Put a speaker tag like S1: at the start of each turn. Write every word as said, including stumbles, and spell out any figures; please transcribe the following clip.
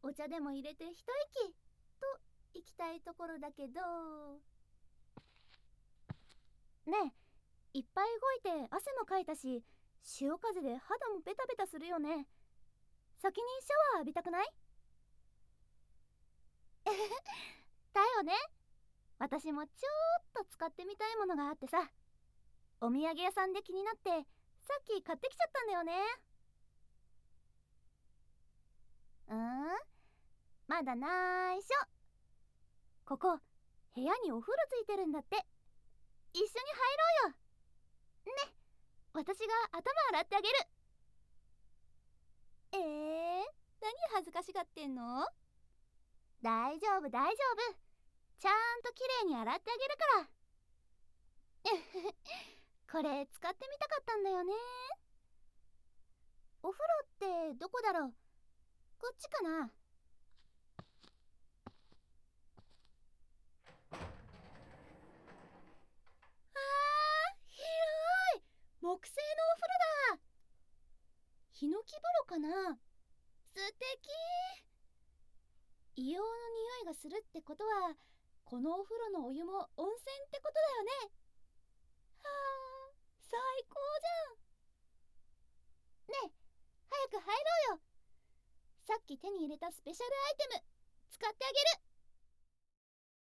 S1: お茶でも入れて一息と行きたいところだけど。ねえ、いっぱい動いて汗もかいたし、潮風で肌もベタベタするよね。先にシャワー浴びたくない？だよね。私もちょーっと使ってみたいものがあってさ、お土産屋さんで気になってさっき買ってきちゃったんだよね。うーん、まだないしょ。ここ部屋にお風呂ついてるんだって。一緒に入ろうよ。ね、私が頭洗ってあげる。えー、何恥ずかしがってんの？大丈夫大丈夫、ちゃんときれいに洗ってあげるから。これ使ってみたかったんだよね。お風呂ってどこだろう？こっちかな？あー、広い！木製のお風呂だ。ヒノキ風呂かな？素敵！硫黄の匂いがするってことは、このお風呂のお湯も温泉ってことだよね。はあ、最高じゃん。ねえ、早く入ろうよ。さっき手に入れたスペシャルアイテム使ってあげる。